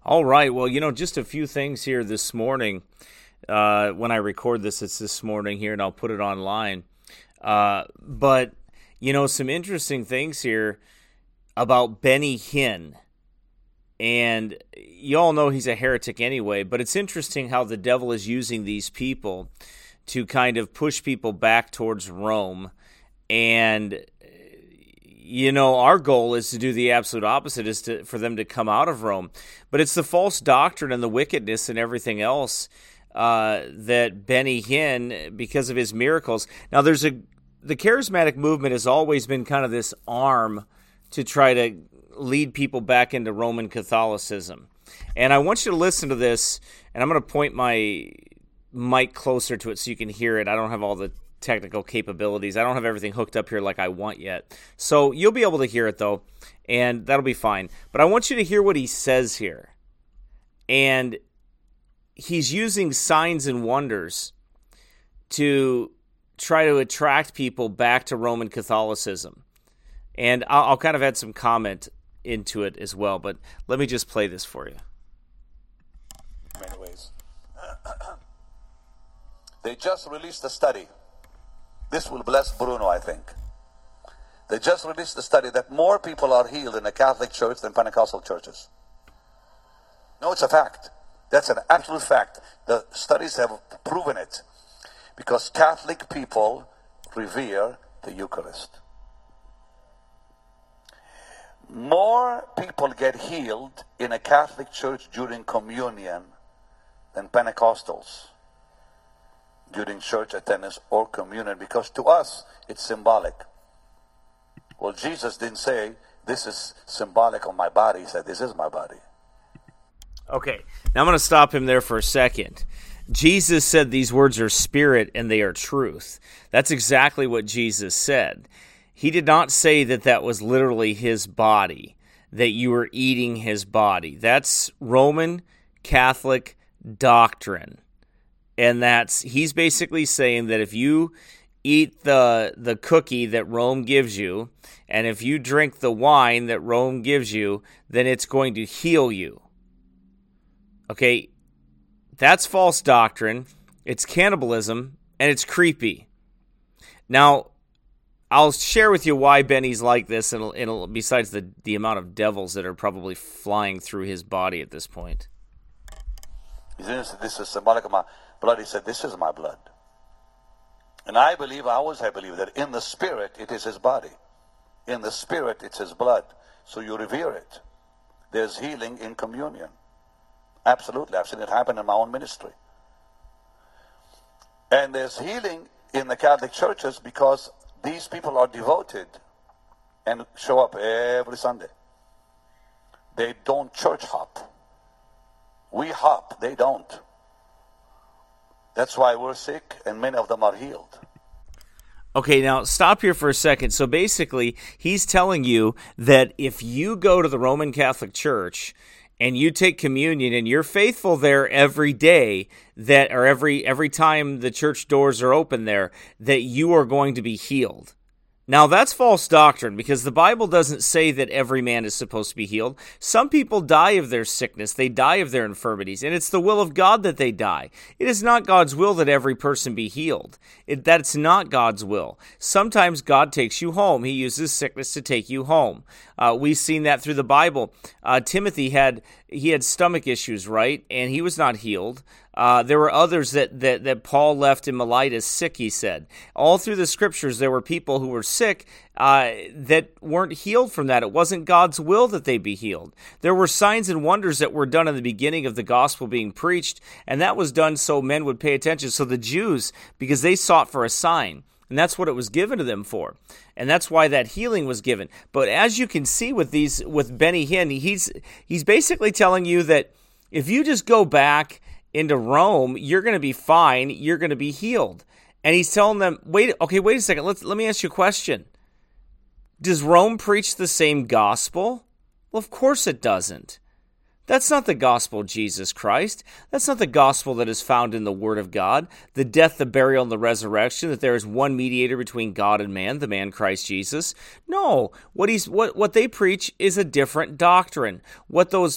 All right. Well, just a few things here this morning. When I record this, it's this morning here, and I'll put it online. But, some interesting things here about Benny Hinn. And you all know he's a heretic anyway, but it's interesting how the devil is using these people to kind of push people back towards Rome. And our goal is to do the absolute opposite, for them to come out of Rome. But it's the false doctrine and the wickedness and everything else that Benny Hinn, because of his miracles. Now, the charismatic movement has always been kind of this arm to try to lead people back into Roman Catholicism. And I want you to listen to this, and I'm going to point my mic closer to it so you can hear it. I don't have all the technical capabilities. I don't have everything hooked up here like I want yet. So you'll be able to hear it, though, and that'll be fine. But I want you to hear what he says here. And he's using signs and wonders to try to attract people back to Roman Catholicism. And I'll kind of add some comment into it as well, but let me just play this for you. In many ways. They just released a study. This will bless Bruno, I think. They just released a study that more people are healed in the Catholic Church than Pentecostal churches. No, it's a fact. That's an absolute fact. The studies have proven it. Because Catholic people revere the Eucharist. More people get healed in a Catholic church during communion than Pentecostals during church attendance or communion, because to us it's symbolic. Well, Jesus didn't say this is symbolic of my body. He said this is my body. Okay, now I'm going to stop him there for a second. Jesus said these words are spirit and they are truth. That's exactly what Jesus said. He did not say that that was literally his body, that you were eating his body. That's Roman Catholic doctrine. And he's basically saying that if you eat the cookie that Rome gives you, and if you drink the wine that Rome gives you, then it's going to heal you. Okay, that's false doctrine, it's cannibalism, and it's creepy. Now, I'll share with you why Benny's like this, and besides the amount of devils that are probably flying through his body at this point. He said, this is symbolic of my blood. He said, this is my blood. And I always have believed that in the spirit, it is his body. In the spirit, it's his blood. So you revere it. There's healing in communion. Absolutely. I've seen it happen in my own ministry. And there's healing in the Catholic churches because these people are devoted and show up every Sunday. They don't church hop. We hop, they don't. That's why we're sick and many of them are healed. Okay, now stop here for a second. So basically, he's telling you that if you go to the Roman Catholic Church and you take communion and you're faithful there every day, or every time the church doors are open there, that you are going to be healed. Now, that's false doctrine, because the Bible doesn't say that every man is supposed to be healed. Some people die of their sickness. They die of their infirmities, and it's the will of God that they die. It is not God's will that every person be healed. That's not God's will. Sometimes God takes you home. He uses sickness to take you home. We've seen that through the Bible. Timothy had stomach issues, right? And he was not healed. There were others that Paul left in Miletus sick, he said. All through the scriptures, there were people who were sick that weren't healed from that. It wasn't God's will that they be healed. There were signs and wonders that were done in the beginning of the gospel being preached, and that was done so men would pay attention. So the Jews, because they sought for a sign, and that's what it was given to them for. And that's why that healing was given. But as you can see with Benny Hinn, he's basically telling you that if you just go back into Rome, you're going to be fine, you're going to be healed. And he's telling them, wait a second, let me ask you a question. Does Rome preach the same gospel? Well, of course it doesn't. That's not the gospel of Jesus Christ. That's not the gospel that is found in the Word of God, the death, the burial, and the resurrection, that there is one mediator between God and man, the man Christ Jesus. No, what they preach is a different doctrine. What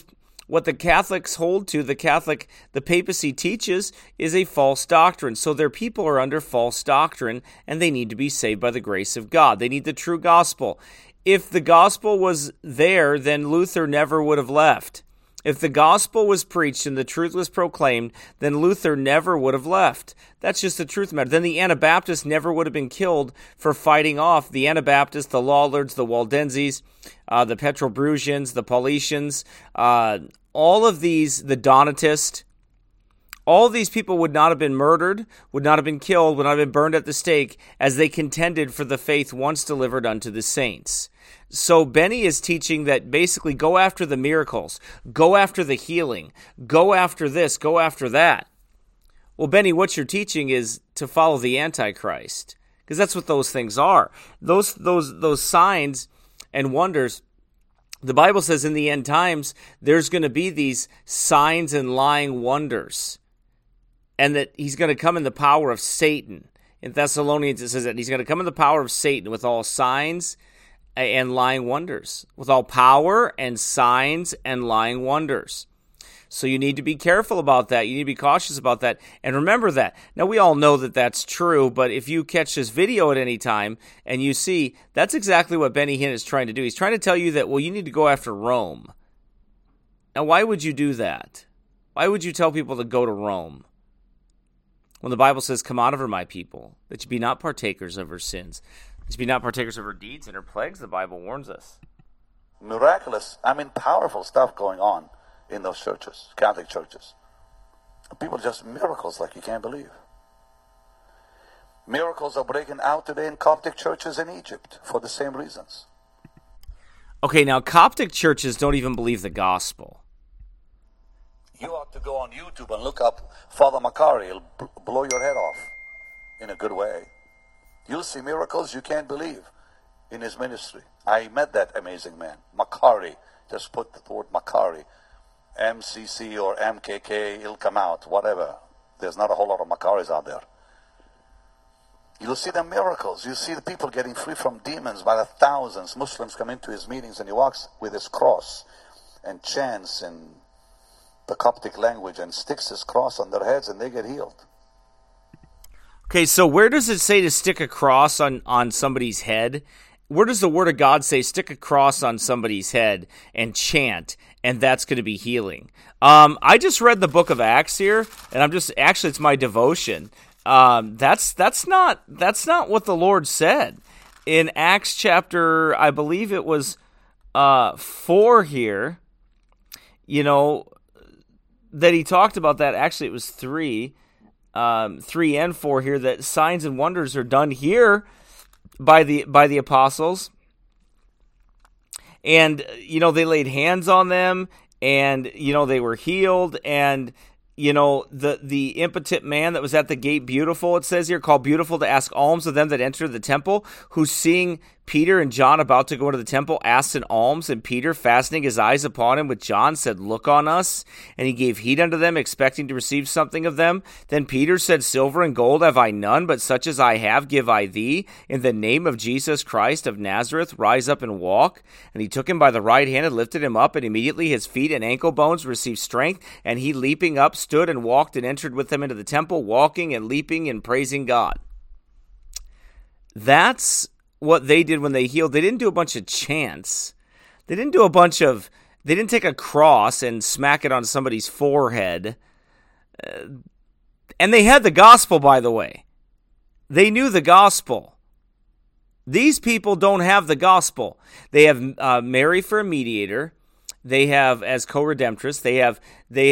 what the Catholics hold to, the papacy teaches, is a false doctrine. So their people are under false doctrine, and they need to be saved by the grace of God. They need the true gospel. If the gospel was there, then Luther never would have left. If the gospel was preached and the truth was proclaimed, then Luther never would have left. That's just the truth of the matter. Then the Anabaptists never would have been killed for fighting off the Anabaptists, the Lollards, the Waldenses, the Petrobrusians, the Paulicians, all of these, the Donatists. All of these people would not have been murdered, would not have been killed, would not have been burned at the stake as they contended for the faith once delivered unto the saints. So Benny is teaching that basically go after the miracles, go after the healing, go after this, go after that. Well, Benny, what you're teaching is to follow the Antichrist, because that's what those things are. Those signs and wonders. The Bible says in the end times, there's going to be these signs and lying wonders, and that he's going to come in the power of Satan. In Thessalonians, it says that he's going to come in the power of Satan with all signs and lying wonders, with all power and signs and lying wonders. So you need to be careful about that. You need to be cautious about that. And remember that. Now, we all know that that's true, but if you catch this video at any time and you see, that's exactly what Benny Hinn is trying to do. He's trying to tell you that, well, you need to go after Rome. Now, why would you do that? Why would you tell people to go to Rome? When the Bible says, come out of her, my people, that you be not partakers of her sins, that you be not partakers of her deeds and her plagues, the Bible warns us. Miraculous, powerful stuff going on in those churches, Catholic churches. People just miracles like you can't believe. Miracles are breaking out today in Coptic churches in Egypt for the same reasons. Okay, now Coptic churches don't even believe the gospel. You ought to go on YouTube and look up Father Macari. He'll blow your head off in a good way. You'll see miracles you can't believe in his ministry. I met that amazing man, Macari. Just put the word Macari. MCC or MKK, it'll come out, whatever. There's not a whole lot of Macaris out there. You'll see the miracles. You see the people getting free from demons by the thousands. Muslims come into his meetings and he walks with his cross and chants in the Coptic language and sticks his cross on their heads and they get healed. Okay, so where does it say to stick a cross on somebody's head? Where does the Word of God say stick a cross on somebody's head and chant, and that's going to be healing? I just read the book of Acts here, and it's my devotion. That's not what the Lord said. In Acts chapter, I believe it was 4 here, that he talked about that. Actually, it was 3 and 4 here, that signs and wonders are done here by the apostles. And, they laid hands on them, and, they were healed, and, the impotent man that was at the gate, beautiful, it says here, called beautiful to ask alms of them that enter the temple, who seeing Peter and John about to go into the temple, asked an alms, and Peter, fastening his eyes upon him with John, said, look on us. And he gave heed unto them, expecting to receive something of them. Then Peter said, silver and gold have I none, but such as I have give I thee. In the name of Jesus Christ of Nazareth, rise up and walk. And he took him by the right hand and lifted him up, and immediately his feet and ankle bones received strength. And he, leaping up, stood and walked and entered with them into the temple, walking and leaping and praising God. That's what they did when they healed. They didn't do a bunch of chants. They didn't take a cross and smack it on somebody's forehead. And they had the gospel, by the way. They knew the gospel. These people don't have the gospel. They have Mary for a mediator. They have as co-redemptress. They have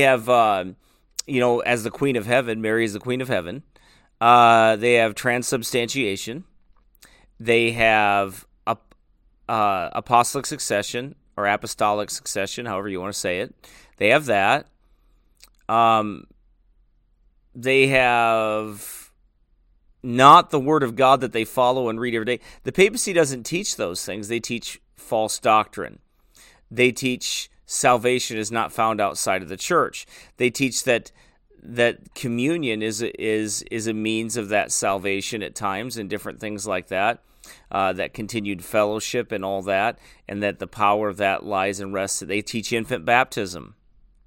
as the Queen of Heaven. Mary is the Queen of Heaven. They have transubstantiation. They have apostolic succession or apostolic succession, however you want to say it. They have that. They have not the Word of God that they follow and read every day. The papacy doesn't teach those things. They teach false doctrine. They teach salvation is not found outside of the church. They teach that communion is a means of that salvation at times and different things like that. That continued fellowship and all that, and that the power of that lies and rests. They teach infant baptism.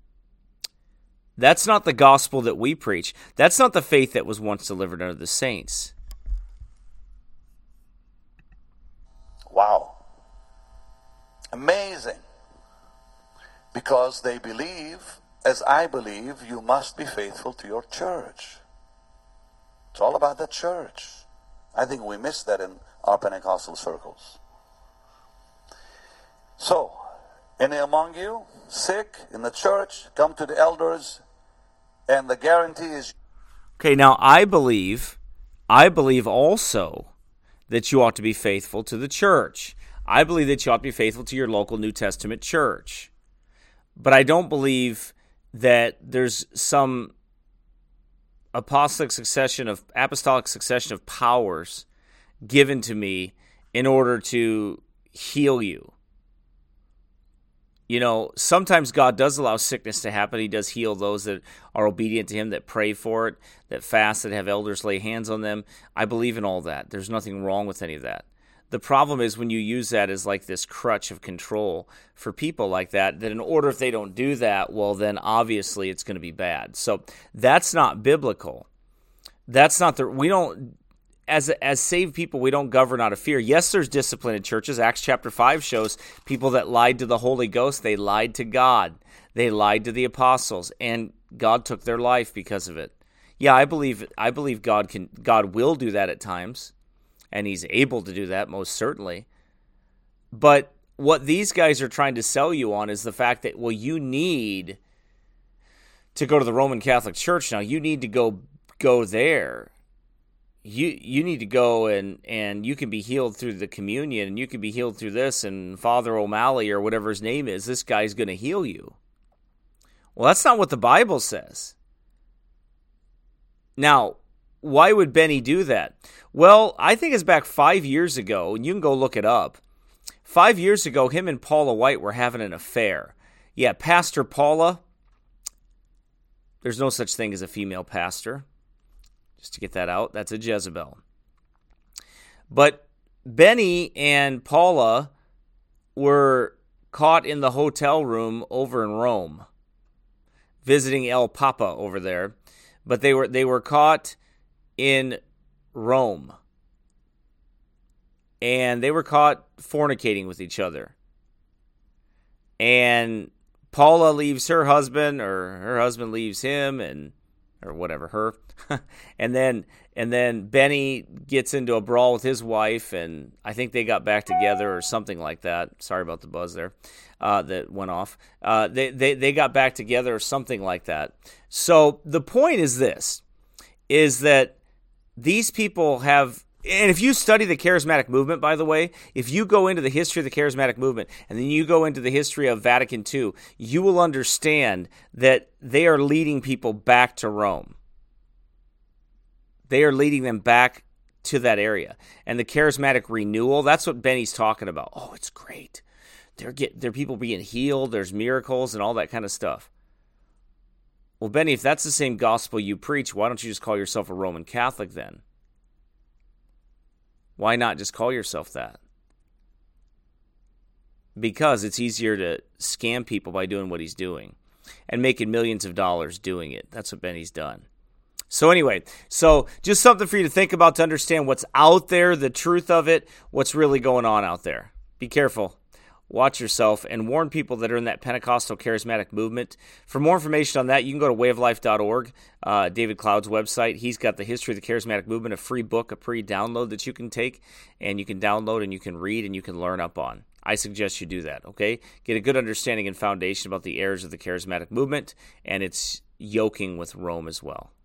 That's not the gospel that we preach. That's not the faith that was once delivered unto the saints. Wow. Amazing. Because they believe, as I believe, you must be faithful to your church. It's all about the church. I think we miss that in our Pentecostal circles. So, any among you sick in the church, come to the elders, and the guarantee is... Okay, now I believe also that you ought to be faithful to the church. I believe that you ought to be faithful to your local New Testament church. But I don't believe that there's some apostolic succession of powers given to me in order to heal you. You know, sometimes God does allow sickness to happen. He does heal those that are obedient to him, that pray for it, that fast, that have elders lay hands on them. I believe in all that. There's nothing wrong with any of that. The problem is when you use that as like this crutch of control for people like that in order if they don't do that, well, then obviously it's going to be bad. So that's not biblical. That's not we don't, as saved people, we don't govern out of fear. Yes, there's discipline in churches. Acts chapter 5 shows people that lied to the Holy Ghost. They lied to God. They lied to the apostles, and God took their life because of it. Yeah, I believe God will do that at times. And he's able to do that, most certainly. But what these guys are trying to sell you on is the fact that, well, you need to go to the Roman Catholic Church now. You need to go there. You need to go and you can be healed through the communion, and you can be healed through this, and Father O'Malley or whatever his name is, this guy's going to heal you. Well, that's not what the Bible says. Now, why would Benny do that? Well, I think it's back 5 years ago, and you can go look it up. 5 years ago, him and Paula White were having an affair. Yeah, Pastor Paula. There's no such thing as a female pastor. Just to get that out, that's a Jezebel. But Benny and Paula were caught in the hotel room over in Rome, visiting El Papa over there. But they were caught in Rome, and they were caught fornicating with each other. And Paula leaves her husband, or her husband leaves him, or whatever, her. and then Benny gets into a brawl with his wife, and I think they got back together or something like that. Sorry about the buzz there that went off. They got back together or something like that. So the point is this, is that these people have, and if you study the charismatic movement, by the way, if you go into the history of the charismatic movement and then you go into the history of Vatican II, you will understand that they are leading people back to Rome. They are leading them back to that area. And the charismatic renewal, that's what Benny's talking about. Oh, it's great. There are people being healed, there's miracles and all that kind of stuff. Well, Benny, if that's the same gospel you preach, why don't you just call yourself a Roman Catholic then? Why not just call yourself that? Because it's easier to scam people by doing what he's doing and making millions of dollars doing it. That's what Benny's done. So anyway, just something for you to think about, to understand what's out there, the truth of it, what's really going on out there. Be careful. Watch yourself, and warn people that are in that Pentecostal charismatic movement. For more information on that, you can go to wayoflife.org, David Cloud's website. He's got the history of the charismatic movement, a free book, a pre-download that you can take, and you can download and you can read and you can learn up on. I suggest you do that, okay? Get a good understanding and foundation about the errors of the charismatic movement and its yoking with Rome as well.